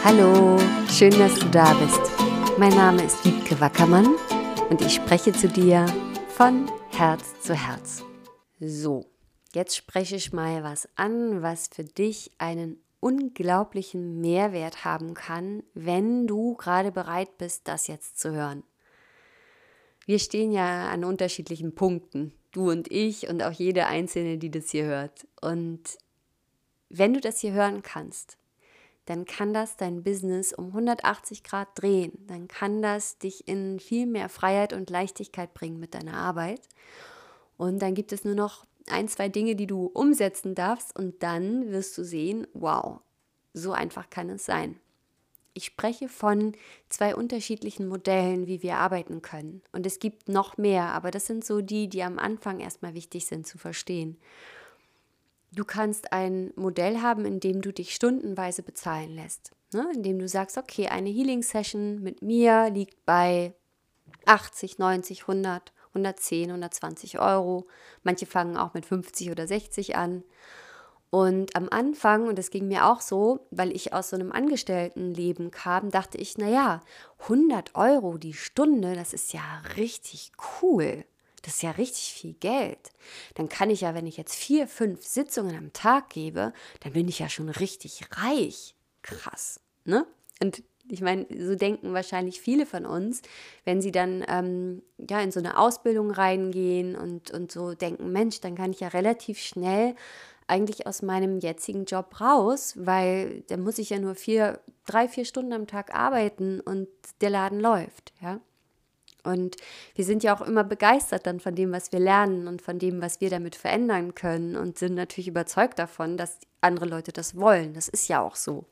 Hallo, schön, dass du da bist. Mein Name ist Wiebke Wackermann und ich spreche zu dir von Herz zu Herz. So, jetzt spreche ich mal was an, was für dich einen unglaublichen Mehrwert haben kann, wenn du gerade bereit bist, das jetzt zu hören. Wir stehen ja an unterschiedlichen Punkten, du und ich und auch jede Einzelne, die das hier hört. Und wenn du das hier hören kannst, dann kann das dein Business um 180 Grad drehen. Dann kann das dich in viel mehr Freiheit und Leichtigkeit bringen mit deiner Arbeit. Und dann gibt es nur noch 1, 2 Dinge, die du umsetzen darfst und dann wirst du sehen, wow, so einfach kann es sein. Ich spreche von 2 unterschiedlichen Modellen, wie wir arbeiten können. Und es gibt noch mehr, aber das sind so die am Anfang erstmal wichtig sind zu verstehen. Du kannst ein Modell haben, in dem du dich stundenweise bezahlen lässt. Ne? Indem du sagst, okay, eine Healing-Session mit mir liegt bei 80, 90, 100, 110, 120 Euro. Manche fangen auch mit 50 oder 60 an. Und am Anfang, und das ging mir auch so, weil ich aus so einem Angestelltenleben kam, dachte ich, 100 Euro die Stunde, das ist ja richtig cool. Das ist ja richtig viel Geld. Dann kann ich ja, wenn ich jetzt 4, 5 Sitzungen am Tag gebe, dann bin ich ja schon richtig reich. Krass, ne? Und ich meine, so denken wahrscheinlich viele von uns, wenn sie dann in so eine Ausbildung reingehen und so denken, Mensch, dann kann ich ja relativ schnell eigentlich aus meinem jetzigen Job raus, weil da muss ich ja nur 3, 4 Stunden am Tag arbeiten und der Laden läuft, ja. Und wir sind ja auch immer begeistert dann von dem, was wir lernen und von dem, was wir damit verändern können und sind natürlich überzeugt davon, dass andere Leute das wollen. Das ist ja auch so.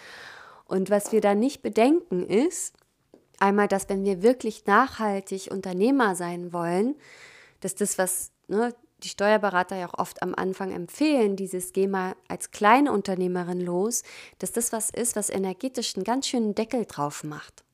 Und was wir da nicht bedenken ist, einmal, dass wenn wir wirklich nachhaltig Unternehmer sein wollen, dass das, was die Steuerberater ja auch oft am Anfang empfehlen, dieses geh mal als Kleinunternehmerin los, dass das was ist, was energetisch einen ganz schönen Deckel drauf macht.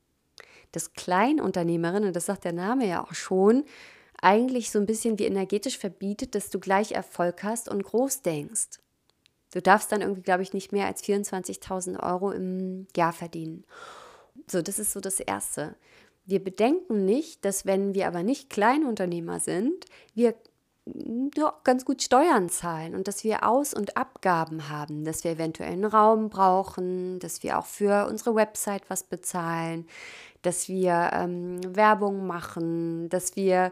Das Kleinunternehmerin, und das sagt der Name ja auch schon, eigentlich so ein bisschen wie energetisch verbietet, dass du gleich Erfolg hast und groß denkst. Du darfst dann irgendwie, glaube ich, nicht mehr als 24.000 Euro im Jahr verdienen. So, das ist so das Erste. Wir bedenken nicht, dass wenn wir aber nicht Kleinunternehmer sind, wir ganz gut Steuern zahlen und dass wir Aus- und Abgaben haben, dass wir eventuell einen Raum brauchen, dass wir auch für unsere Website was bezahlen, dass wir Werbung machen, dass wir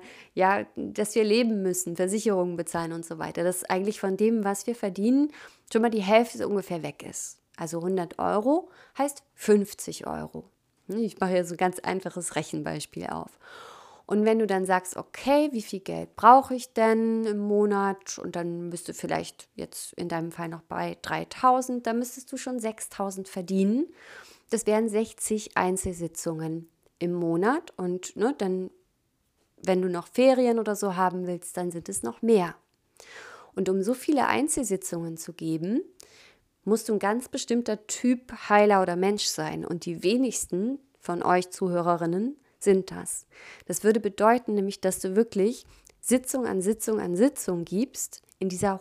leben müssen, Versicherungen bezahlen und so weiter. Dass eigentlich von dem, was wir verdienen, schon mal die Hälfte ungefähr weg ist. Also 100 Euro heißt 50 Euro. Ich mache hier so ein ganz einfaches Rechenbeispiel auf. Und wenn du dann sagst, okay, wie viel Geld brauche ich denn im Monat? Und dann bist du vielleicht jetzt in deinem Fall noch bei 3.000, dann müsstest du schon 6.000 verdienen. Das wären 60 Einzelsitzungen im Monat. Und dann, wenn du noch Ferien oder so haben willst, dann sind es noch mehr. Und um so viele Einzelsitzungen zu geben, musst du ein ganz bestimmter Typ Heiler oder Mensch sein. Und die wenigsten von euch Zuhörerinnen sind das. Das würde bedeuten nämlich, dass du wirklich Sitzung an Sitzung an Sitzung gibst, in dieser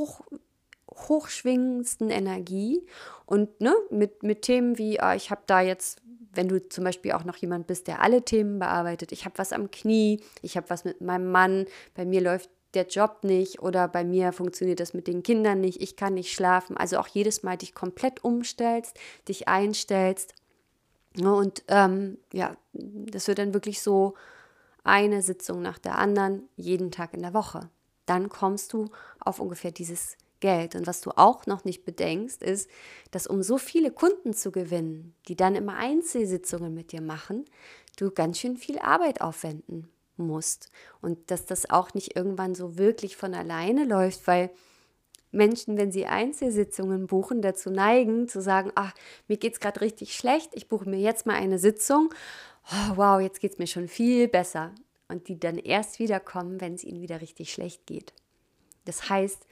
hochschwingendsten Energie und mit Themen wie, ich habe da jetzt, wenn du zum Beispiel auch noch jemand bist, der alle Themen bearbeitet, ich habe was am Knie, ich habe was mit meinem Mann, bei mir läuft der Job nicht oder bei mir funktioniert das mit den Kindern nicht, ich kann nicht schlafen, also auch jedes Mal dich komplett umstellst, dich einstellst. Und das wird dann wirklich so eine Sitzung nach der anderen, jeden Tag in der Woche. Dann kommst du auf ungefähr dieses Geld. Und was du auch noch nicht bedenkst, ist, dass um so viele Kunden zu gewinnen, die dann immer Einzelsitzungen mit dir machen, du ganz schön viel Arbeit aufwenden musst. Und dass das auch nicht irgendwann so wirklich von alleine läuft, weil Menschen, wenn sie Einzelsitzungen buchen, dazu neigen, zu sagen, mir geht es gerade richtig schlecht, ich buche mir jetzt mal eine Sitzung, wow, jetzt geht es mir schon viel besser. Und die dann erst wiederkommen, wenn es ihnen wieder richtig schlecht geht. Das heißt,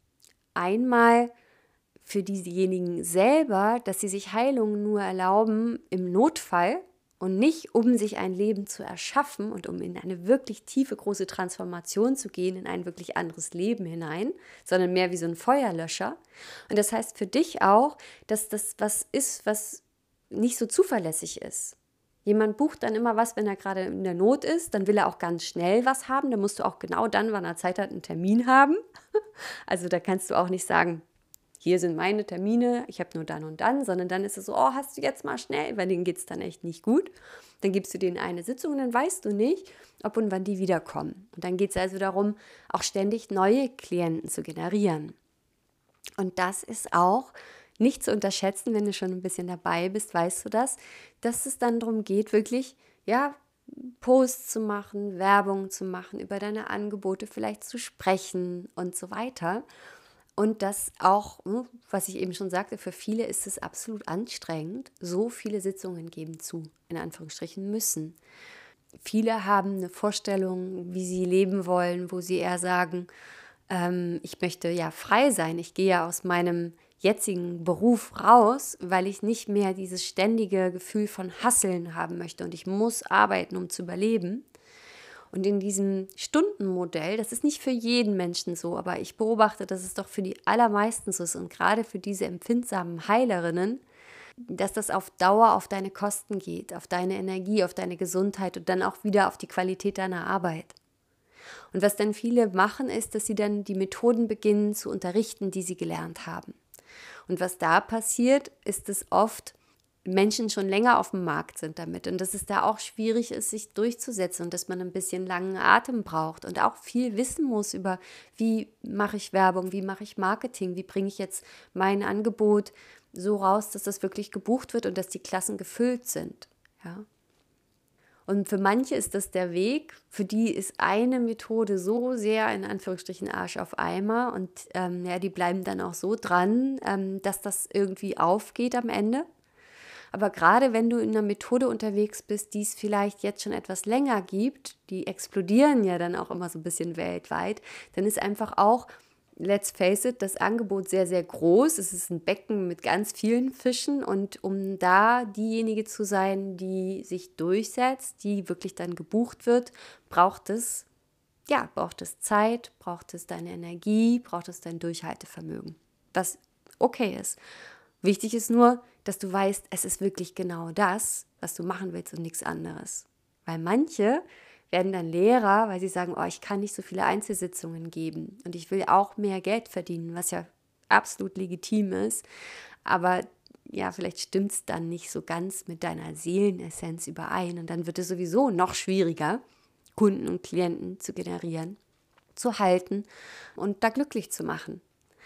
einmal für diejenigen selber, dass sie sich Heilung nur erlauben im Notfall, und nicht, um sich ein Leben zu erschaffen und um in eine wirklich tiefe, große Transformation zu gehen, in ein wirklich anderes Leben hinein, sondern mehr wie so ein Feuerlöscher. Und das heißt für dich auch, dass das was ist, was nicht so zuverlässig ist. Jemand bucht dann immer was, wenn er gerade in der Not ist, dann will er auch ganz schnell was haben, dann musst du auch genau dann, wann er Zeit hat, einen Termin haben. Also da kannst du auch nicht sagen, hier sind meine Termine, ich habe nur dann und dann, sondern dann ist es so, oh, hast du jetzt mal schnell, weil denen geht es dann echt nicht gut. Dann gibst du denen eine Sitzung und dann weißt du nicht, ob und wann die wiederkommen. Und dann geht es also darum, auch ständig neue Klienten zu generieren. Und das ist auch nicht zu unterschätzen, wenn du schon ein bisschen dabei bist, weißt du das, dass es dann darum geht, wirklich, ja, Posts zu machen, Werbung zu machen, über deine Angebote vielleicht zu sprechen und so weiter. Und das auch, was ich eben schon sagte, für viele ist es absolut anstrengend, so viele Sitzungen geben zu, in Anführungsstrichen müssen. Viele haben eine Vorstellung, wie sie leben wollen, wo sie eher sagen, ich möchte ja frei sein, ich gehe ja aus meinem jetzigen Beruf raus, weil ich nicht mehr dieses ständige Gefühl von Hasseln haben möchte und ich muss arbeiten, um zu überleben. Und in diesem Stundenmodell, das ist nicht für jeden Menschen so, aber ich beobachte, dass es doch für die allermeisten so ist und gerade für diese empfindsamen Heilerinnen, dass das auf Dauer auf deine Kosten geht, auf deine Energie, auf deine Gesundheit und dann auch wieder auf die Qualität deiner Arbeit. Und was dann viele machen, ist, dass sie dann die Methoden beginnen zu unterrichten, die sie gelernt haben. Und was da passiert, ist, dass oft Menschen schon länger auf dem Markt sind damit und dass es da auch schwierig ist, sich durchzusetzen und dass man ein bisschen langen Atem braucht und auch viel wissen muss über, wie mache ich Werbung, wie mache ich Marketing, wie bringe ich jetzt mein Angebot so raus, dass das wirklich gebucht wird und dass die Klassen gefüllt sind. Ja. Und für manche ist das der Weg, für die ist eine Methode so sehr in Anführungsstrichen Arsch auf Eimer und die bleiben dann auch so dran, dass das irgendwie aufgeht am Ende. Aber gerade wenn du in einer Methode unterwegs bist, die es vielleicht jetzt schon etwas länger gibt, die explodieren ja dann auch immer so ein bisschen weltweit, dann ist einfach auch, let's face it, das Angebot sehr, sehr groß. Es ist ein Becken mit ganz vielen Fischen und um da diejenige zu sein, die sich durchsetzt, die wirklich dann gebucht wird, braucht es Zeit, braucht es deine Energie, braucht es dein Durchhaltevermögen, was okay ist. Wichtig ist nur, dass du weißt, es ist wirklich genau das, was du machen willst und nichts anderes. Weil manche werden dann Lehrer, weil sie sagen, oh, ich kann nicht so viele Einzelsitzungen geben und ich will auch mehr Geld verdienen, was ja absolut legitim ist. Aber ja, vielleicht stimmt es dann nicht so ganz mit deiner Seelenessenz überein und dann wird es sowieso noch schwieriger, Kunden und Klienten zu generieren, zu halten und da glücklich zu machen.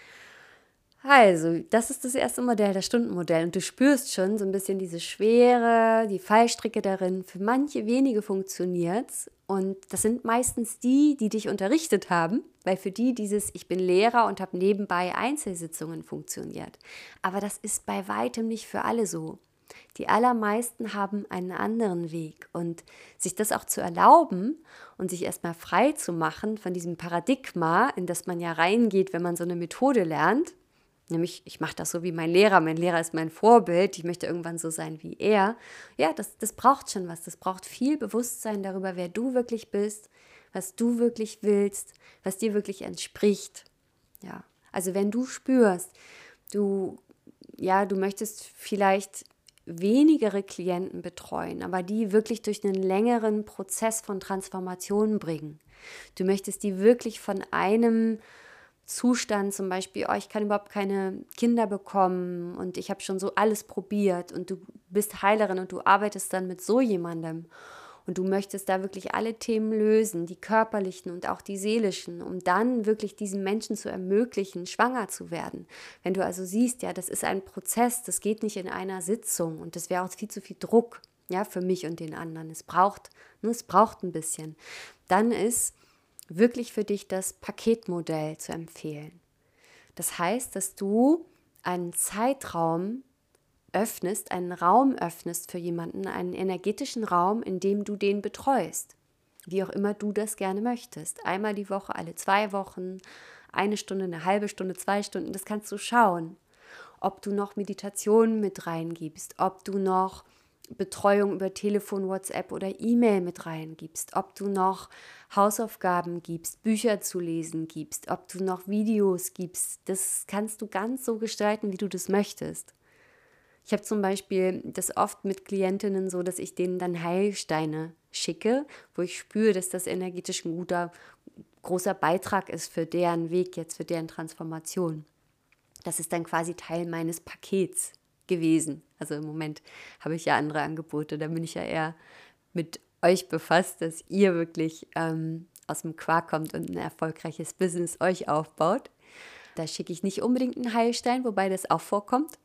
Also, das ist das erste Modell, das Stundenmodell. Und du spürst schon so ein bisschen diese Schwere, die Fallstricke darin. Für manche wenige funktioniert es. Und das sind meistens die, die dich unterrichtet haben, weil für die dieses Ich bin Lehrer und habe nebenbei Einzelsitzungen funktioniert. Aber das ist bei weitem nicht für alle so. Die allermeisten haben einen anderen Weg. Und sich das auch zu erlauben und sich erstmal frei zu machen von diesem Paradigma, in das man ja reingeht, wenn man so eine Methode lernt, nämlich, ich mache das so wie mein Lehrer ist mein Vorbild, ich möchte irgendwann so sein wie er. Ja, das braucht schon was, das braucht viel Bewusstsein darüber, wer du wirklich bist, was du wirklich willst, was dir wirklich entspricht. Ja, also wenn du spürst, du möchtest vielleicht wenigere Klienten betreuen, aber die wirklich durch einen längeren Prozess von Transformation bringen. Du möchtest die wirklich von einem Zustand, zum Beispiel, ich kann überhaupt keine Kinder bekommen und ich habe schon so alles probiert und du bist Heilerin und du arbeitest dann mit so jemandem und du möchtest da wirklich alle Themen lösen, die körperlichen und auch die seelischen, um dann wirklich diesen Menschen zu ermöglichen, schwanger zu werden. Wenn du also siehst, ja, das ist ein Prozess, das geht nicht in einer Sitzung und das wäre auch viel zu viel Druck, ja, für mich und den anderen. Es braucht ein bisschen. Dann ist wirklich für dich das Paketmodell zu empfehlen. Das heißt, dass du einen Zeitraum öffnest, einen Raum öffnest für jemanden, einen energetischen Raum, in dem du den betreust. Wie auch immer du das gerne möchtest. Einmal die Woche, alle 2 Wochen, 1 Stunde, eine halbe Stunde, 2 Stunden, das kannst du schauen. Ob du noch Meditationen mit reingibst, ob du noch Betreuung über Telefon, WhatsApp oder E-Mail mit reingibst, ob du noch Hausaufgaben gibst, Bücher zu lesen gibst, ob du noch Videos gibst, das kannst du ganz so gestalten, wie du das möchtest. Ich habe zum Beispiel das oft mit Klientinnen so, dass ich denen dann Heilsteine schicke, wo ich spüre, dass das energetisch ein großer Beitrag ist für deren Weg jetzt, für deren Transformation. Das ist dann quasi Teil meines Pakets gewesen. Also im Moment habe ich ja andere Angebote, da bin ich ja eher mit euch befasst, dass ihr wirklich aus dem Quark kommt und ein erfolgreiches Business euch aufbaut. Da schicke ich nicht unbedingt einen Heilstein, wobei das auch vorkommt.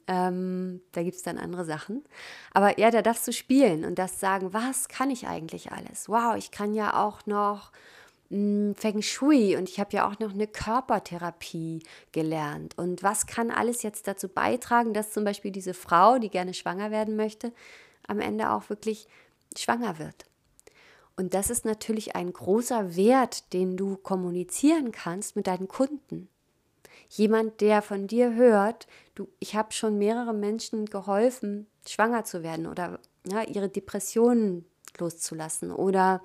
Da gibt es dann andere Sachen. Aber ja, da darfst du spielen und das sagen, was kann ich eigentlich alles? Wow, ich kann ja auch noch Feng Shui und ich habe ja auch noch eine Körpertherapie gelernt. Und was kann alles jetzt dazu beitragen, dass zum Beispiel diese Frau, die gerne schwanger werden möchte, am Ende auch wirklich schwanger wird? Und das ist natürlich ein großer Wert, den du kommunizieren kannst mit deinen Kunden. Jemand, der von dir hört, ich habe schon mehrere Menschen geholfen, schwanger zu werden oder ja, ihre Depressionen loszulassen oder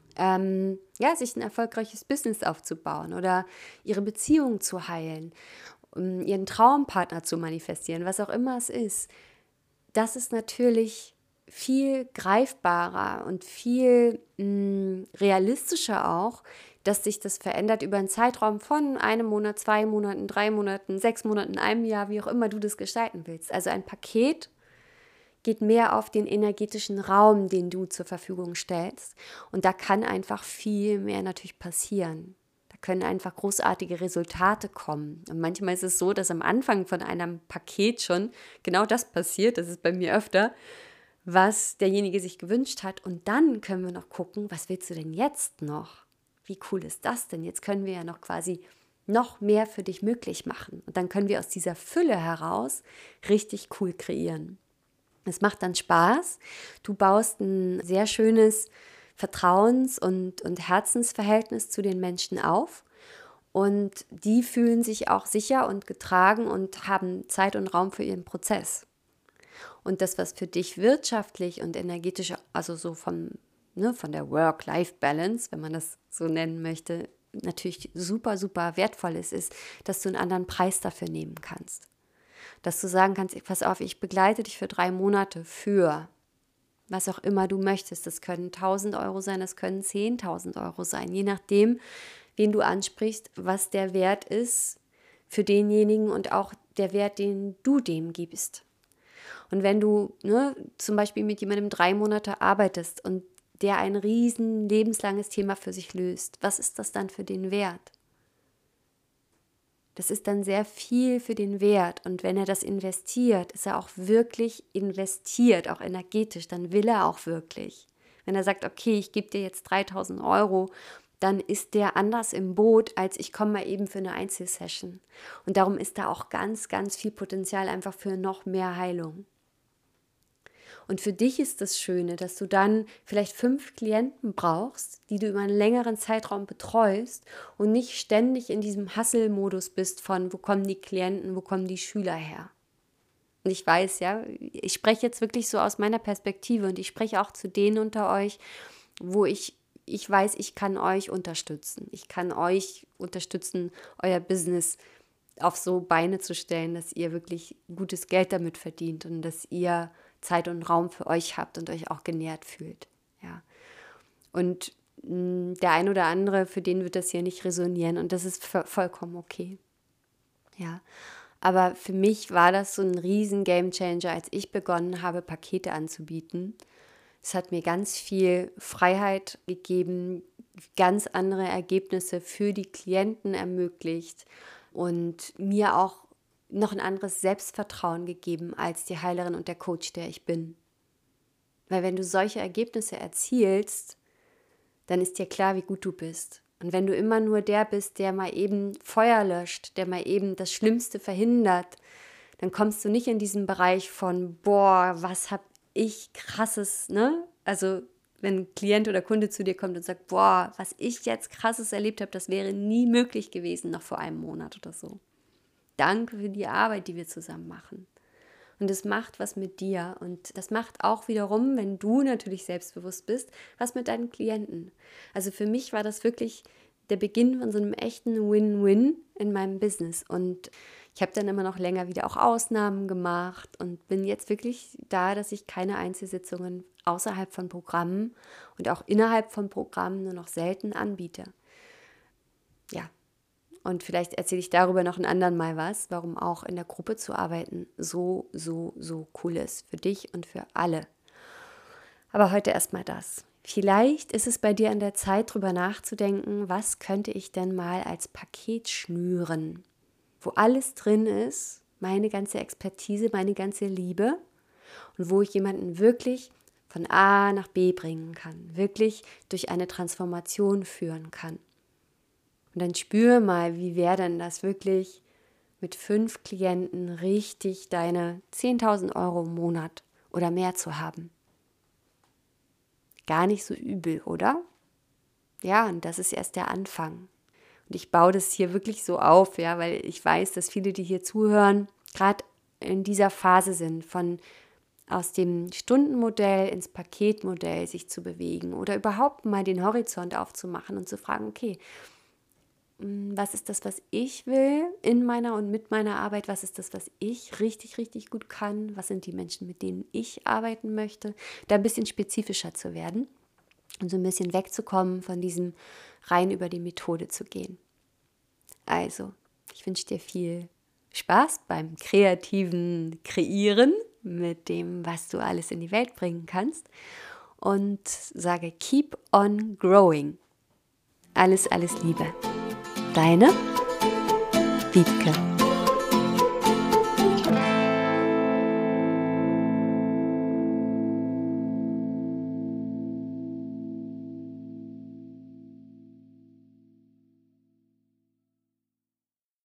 sich ein erfolgreiches Business aufzubauen oder ihre Beziehung zu heilen, ihren Traumpartner zu manifestieren, was auch immer es ist. Das ist natürlich viel greifbarer und viel realistischer auch, dass sich das verändert über einen Zeitraum von 1 Monat, 2 Monaten, 3 Monaten, 6 Monaten, einem Jahr, wie auch immer du das gestalten willst. Also ein Paket geht mehr auf den energetischen Raum, den du zur Verfügung stellst. Und da kann einfach viel mehr natürlich passieren. Da können einfach großartige Resultate kommen. Und manchmal ist es so, dass am Anfang von einem Paket schon genau das passiert, das ist bei mir öfter, was derjenige sich gewünscht hat. Und dann können wir noch gucken, was willst du denn jetzt noch? Wie cool ist das denn? Jetzt können wir ja noch quasi noch mehr für dich möglich machen. Und dann können wir aus dieser Fülle heraus richtig cool kreieren. Es macht dann Spaß. Du baust ein sehr schönes Vertrauens- und Herzensverhältnis zu den Menschen auf. Und die fühlen sich auch sicher und getragen und haben Zeit und Raum für ihren Prozess. Und das, was für dich wirtschaftlich und energetisch, also so von der Work-Life-Balance, wenn man das so nennen möchte, natürlich super, super wertvoll ist, dass du einen anderen Preis dafür nehmen kannst. Dass du sagen kannst, pass auf, ich begleite dich für 3 Monate für was auch immer du möchtest. Das können 1.000 Euro sein, das können 10.000 Euro sein, je nachdem, wen du ansprichst, was der Wert ist für denjenigen und auch der Wert, den du dem gibst. Und wenn du zum Beispiel mit jemandem 3 Monate arbeitest und der ein riesen lebenslanges Thema für sich löst, was ist das dann für den Wert? Das ist dann sehr viel für den Wert. Und wenn er das investiert, ist er auch wirklich investiert, auch energetisch, dann will er auch wirklich. Wenn er sagt, okay, ich gebe dir jetzt 3.000 Euro, dann ist der anders im Boot, als ich komme mal eben für eine Einzelsession. Und darum ist da auch ganz, ganz viel Potenzial einfach für noch mehr Heilung. Und für dich ist das Schöne, dass du dann vielleicht 5 Klienten brauchst, die du über einen längeren Zeitraum betreust und nicht ständig in diesem Hustle-Modus bist von, wo kommen die Klienten, wo kommen die Schüler her. Und ich weiß, ja, ich spreche jetzt wirklich so aus meiner Perspektive und ich spreche auch zu denen unter euch, wo ich weiß, ich kann euch unterstützen. Ich kann euch unterstützen, euer Business auf so Beine zu stellen, dass ihr wirklich gutes Geld damit verdient und dass ihr Zeit und Raum für euch habt und euch auch genährt fühlt. Ja. Und der ein oder andere, für den wird das hier nicht resonieren und das ist vollkommen okay. Ja. Aber für mich war das so ein riesen Gamechanger, als ich begonnen habe, Pakete anzubieten. Es hat mir ganz viel Freiheit gegeben, ganz andere Ergebnisse für die Klienten ermöglicht und mir auch noch ein anderes Selbstvertrauen gegeben als die Heilerin und der Coach, der ich bin. Weil wenn du solche Ergebnisse erzielst, dann ist dir klar, wie gut du bist. Und wenn du immer nur der bist, der mal eben Feuer löscht, der mal eben das Schlimmste verhindert, dann kommst du nicht in diesen Bereich von, boah, was hab ich krasses, ne? Also wenn ein Klient oder Kunde zu dir kommt und sagt, boah, was ich jetzt krasses erlebt habe, das wäre nie möglich gewesen, noch vor einem Monat oder so. Danke für die Arbeit, die wir zusammen machen. Und es macht was mit dir und das macht auch wiederum, wenn du natürlich selbstbewusst bist, was mit deinen Klienten. Also für mich war das wirklich der Beginn von so einem echten Win-Win in meinem Business. Und ich habe dann immer noch länger wieder auch Ausnahmen gemacht und bin jetzt wirklich da, dass ich keine Einzelsitzungen außerhalb von Programmen und auch innerhalb von Programmen nur noch selten anbiete. Ja, und vielleicht erzähle ich darüber noch ein andern Mal was, warum auch in der Gruppe zu arbeiten so cool ist für dich und für alle. Aber heute erstmal das. Vielleicht ist es bei dir an der Zeit, drüber nachzudenken, was könnte ich denn mal als Paket schnüren, wo alles drin ist, meine ganze Expertise, meine ganze Liebe und wo ich jemanden wirklich von A nach B bringen kann, wirklich durch eine Transformation führen kann. Und dann spür mal, wie wäre denn das wirklich mit 5 Klienten richtig deine 10.000 Euro im Monat oder mehr zu haben. Gar nicht so übel, oder? Ja, und das ist erst der Anfang. Und ich baue das hier wirklich so auf, ja, weil ich weiß, dass viele, die hier zuhören, gerade in dieser Phase sind, von aus dem Stundenmodell ins Paketmodell sich zu bewegen oder überhaupt mal den Horizont aufzumachen und zu fragen, okay, was ist das, was ich will in meiner und mit meiner Arbeit? Was ist das, was ich richtig, richtig gut kann? Was sind die Menschen, mit denen ich arbeiten möchte? Da ein bisschen spezifischer zu werden und so ein bisschen wegzukommen von diesem rein über die Methode zu gehen. Also, ich wünsche dir viel Spaß beim kreativen Kreieren mit dem, was du alles in die Welt bringen kannst und sage, keep on growing. Alles Liebe. Deine Wiebke.